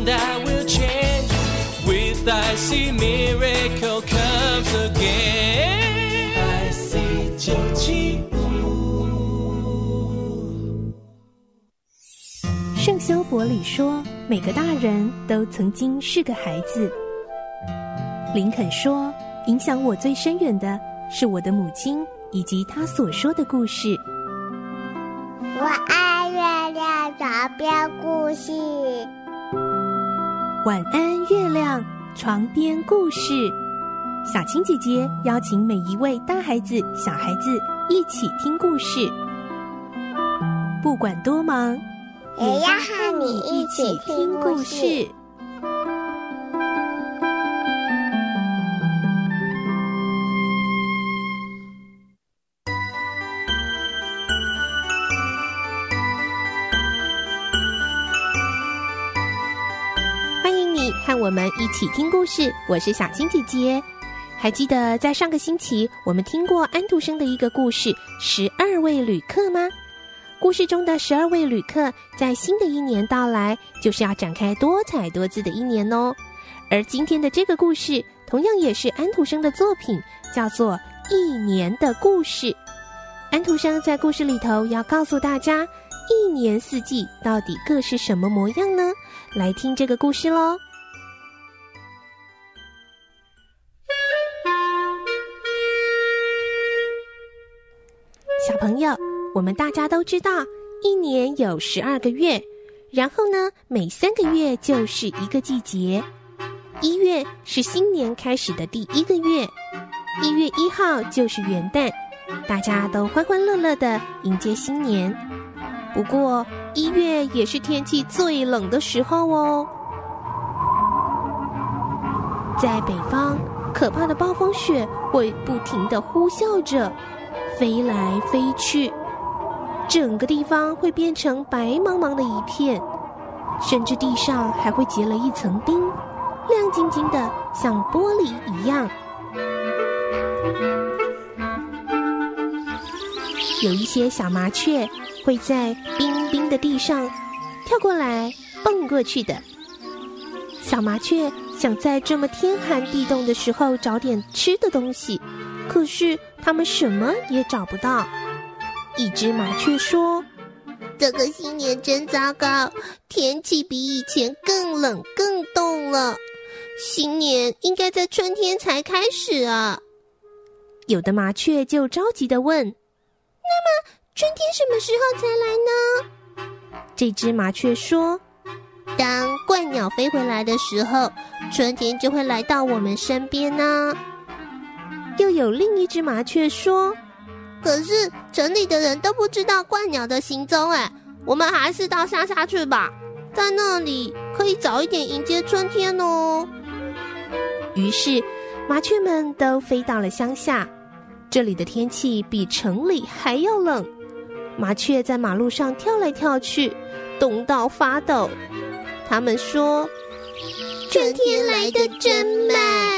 that will change. With I see miracle comes again. I see 975。 圣修伯里说，每个大人都曾经是个孩子。林肯说，影响我最深远的是我的母亲以及她所说的故事。 我爱月亮床边故事。 晚安，月亮，床边故事。小青姐姐邀请每一位大孩子、小孩子一起听故事，不管多忙， 也要和你一起听故事。 欢迎你和我们一起听故事，我是小青姐姐。还记得在上个星期我们听过安徒生的一个故事12位旅客吗？故事中的12位旅客在新的一年到来，就是要展开多彩多姿的一年哦。而今天的这个故事同样也是安徒生的作品，叫做《一年的故事》。安徒生在故事里头要告诉大家，一年四季到底各是什么模样呢？来听这个故事咯。小朋友，我们大家都知道，一年有12个月，然后呢，每3个月就是一个季节。1月是新年开始的第1个月，1月1号就是元旦，大家都欢欢乐乐地迎接新年。不过1月也是天气最冷的时候哦。在北方，可怕的暴风雪会不停地呼啸着，飞来飞去，整个地方会变成白茫茫的一片，甚至地上还会结了一层冰，亮晶晶的，像玻璃一样。有一些小麻雀会在冰冰的地上跳过来蹦过去的。小麻雀想在这么天寒地冻的时候找点吃的东西，可是它们什么也找不到。一只麻雀说， 这个新年真糟糕，天气比以前更冷更冻了，新年应该在春天才开始啊。 有的麻雀就着急地问， 那么春天什么时候才来呢？ 这只麻雀说， 当鹳鸟飞回来的时候，春天就会来到我们身边呢。 又有另一只麻雀说， 可是城里的人都不知道鹳鸟的行踪，我们还是到乡下去吧，在那里可以早一点迎接春天哦。 于是麻雀们都飞到了乡下，这里的天气比城里还要冷，麻雀在马路上跳来跳去，冻到发抖。他们说， 春天来得真慢。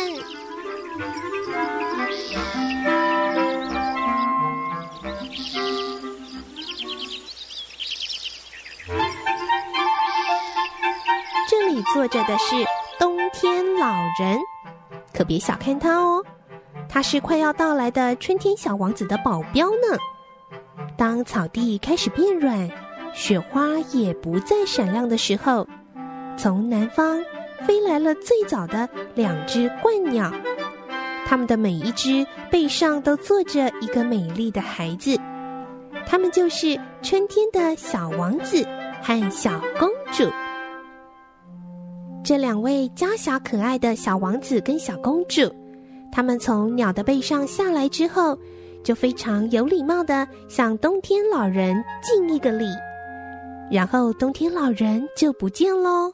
这里坐着的是冬天老人，可别小看他哦，他是快要到来的春天小王子的保镖呢。当草地开始变软，雪花也不再闪亮的时候，从南方飞来了最早的2只鹳鸟，它们的每一只背上都坐着一个美丽的孩子，他们就是春天的小王子和小公主。这2位娇小可爱的小王子跟小公主，他们从鸟的背上下来之后，就非常有礼貌地向冬天老人敬一个礼，然后冬天老人就不见咯。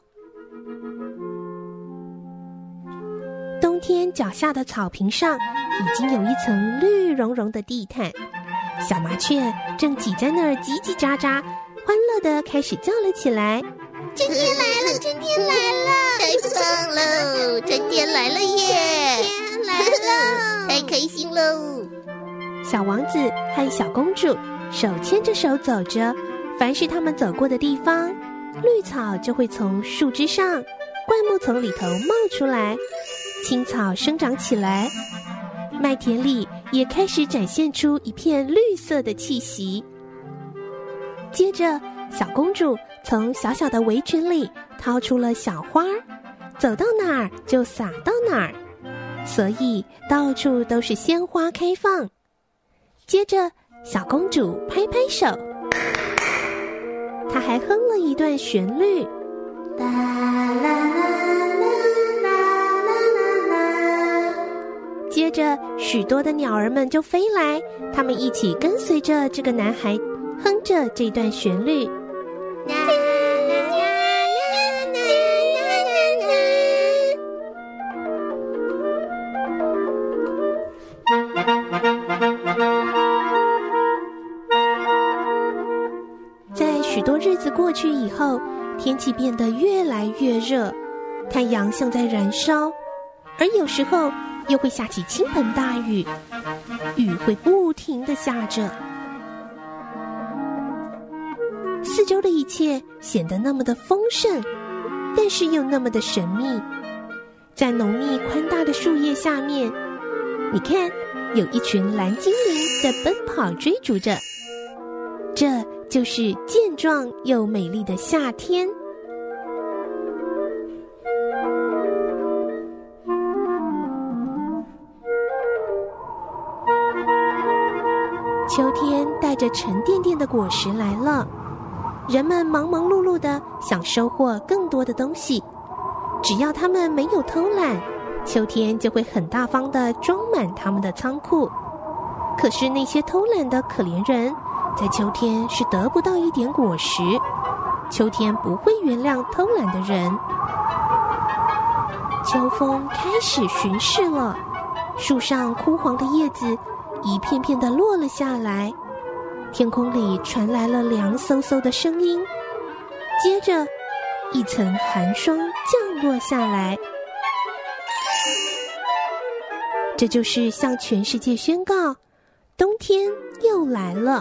冬天脚下的草坪上已经有一层绿茸茸的地毯，小麻雀正挤在那儿叽叽喳喳，欢乐地开始叫了起来， 春天来了，春天来了，太棒了，春天来了耶，春天来了，太开心喽。 小王子和小公主手牵着手走着，凡是他们走过的地方，绿草就会从树枝上灌木丛里头冒出来，青草生长起来，麦田里也开始展现出一片绿色的气息。接着，小公主从小小的围裙里掏出了小花，走到哪儿就撒到哪儿，所以到处都是鲜花开放。接着，小公主拍拍手，她还哼了一段旋律，啦啦啦啦啦啦啦。接着，许多的鸟儿们就飞来，它们一起跟随着这个男孩哼着这段旋律。在许多日子过去以后，天气变得越来越热，太阳像在燃烧，而有时候又会下起倾盆大雨，雨会不停地下着。四周的一切显得那么的丰盛，但是又那么的神秘。在浓密宽大的树叶下面，你看，有一群蓝精灵在奔跑追逐着。这就是健壮又美丽的夏天。秋天带着沉甸甸的果实来了，人们忙忙碌碌的想收获更多的东西。只要他们没有偷懒，秋天就会很大方的装满他们的仓库。可是那些偷懒的可怜人，在秋天是得不到一点果实。秋天不会原谅偷懒的人。秋风开始巡视了，树上枯黄的叶子一片片的落了下来，天空里传来了凉飕飕的声音，接着一层寒霜降落下来。这就是向全世界宣告，冬天又来了。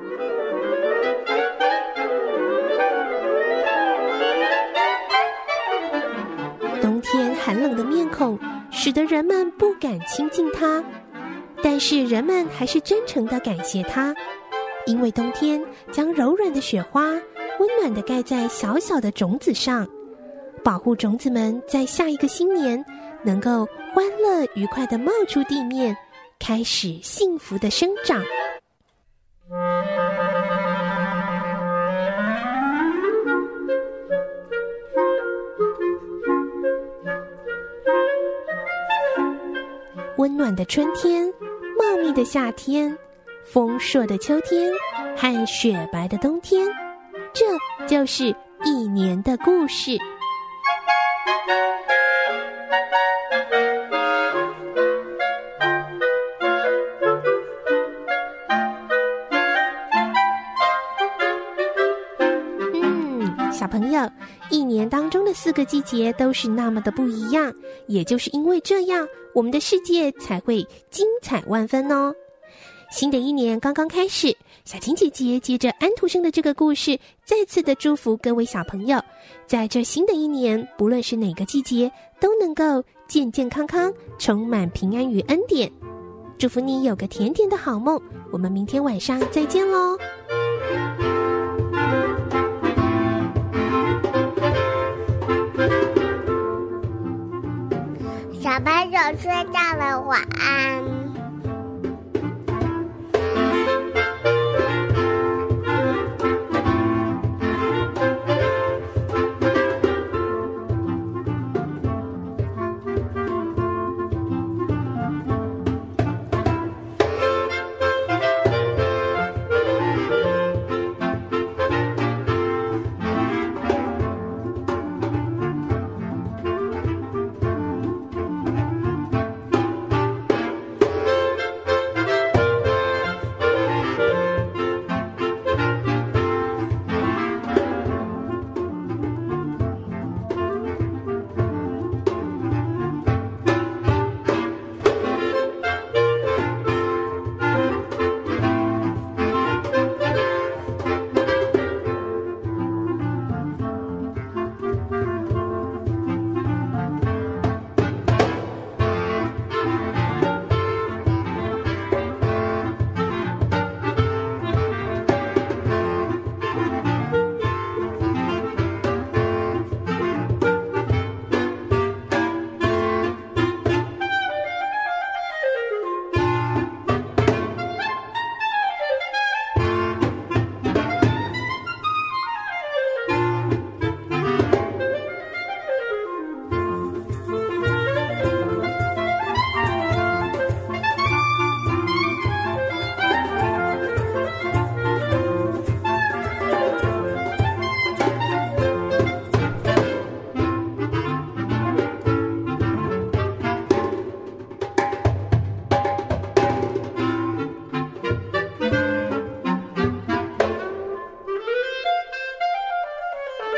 冬天寒冷的面孔使得人们不敢亲近它，但是人们还是真诚地感谢它，因为冬天将柔软的雪花温暖地盖在小小的种子上，保护种子们在下一个新年能够欢乐愉快地冒出地面，开始幸福的生长。温暖的春天，茂密的夏天，丰硕的秋天和雪白的冬天，这就是一年的故事。小朋友，一年当中的4个季节都是那么的不一样，也就是因为这样，我们的世界才会精彩万分哦。新的一年刚刚开始，小青姐姐接着安徒生的这个故事，再次的祝福各位小朋友，在这新的一年，不论是哪个季节，都能够健健康康，充满平安与恩典。祝福你有个甜甜的好梦，我们明天晚上再见咯。 小朋友睡觉了，晚安。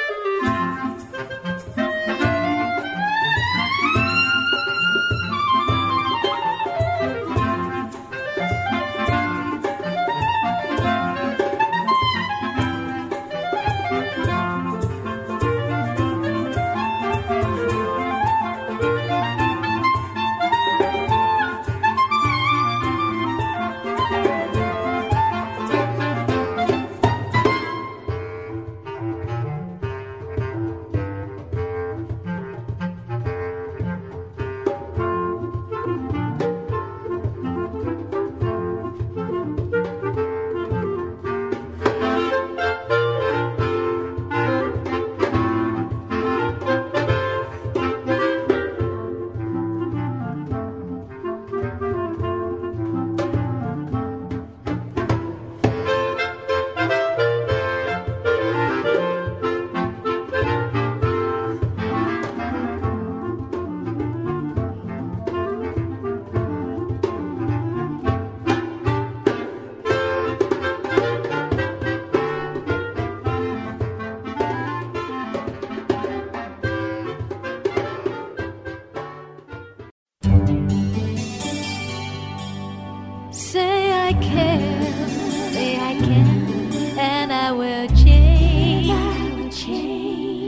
Say I care, say I can, and I will change.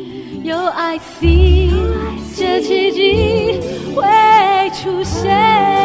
有爱 see 这奇迹会出现。